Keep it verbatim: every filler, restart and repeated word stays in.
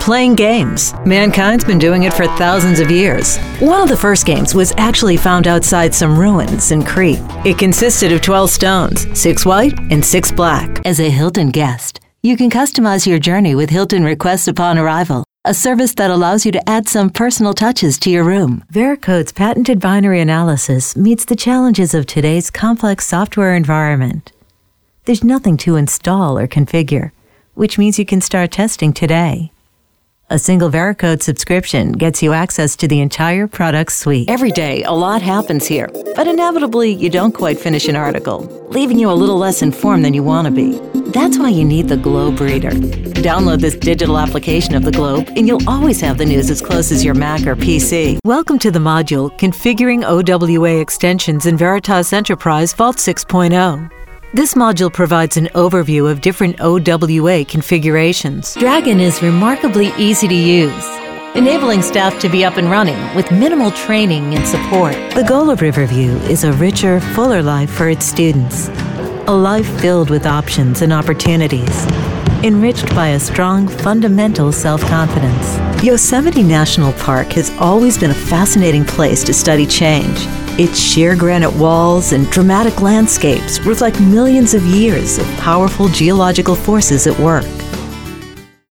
playing games. Mankind's been doing it for thousands of years. One of the first games was actually found outside some ruins in Crete. It consisted of twelve stones, six white and six black. As a Hilton guest, you can customize your journey with Hilton Request Upon Arrival, a service that allows you to add some personal touches to your room. Vericode's patented binary analysis meets the challenges of today's complex software environment. There's nothing to install or configure, which means you can start testing today. A single Vericode subscription gets you access to the entire product suite. Every day, a lot happens here, but inevitably, you don't quite finish an article, leaving you a little less informed than you want to be. That's why you need the Globe Reader. Download this digital application of the Globe, and you'll always have the news as close as your Mac or P C. Welcome to the module Configuring O W A Extensions in Veritas Enterprise Vault six point oh. This module provides an overview of different O W A configurations. Dragon is remarkably easy to use, enabling staff to be up and running with minimal training and support. The goal of Riverview is a richer, fuller life for its students. A life filled with options and opportunities, enriched by a strong, fundamental self-confidence. Yosemite National Park has always been a fascinating place to study change. Its sheer granite walls and dramatic landscapes reflect millions of years of powerful geological forces at work.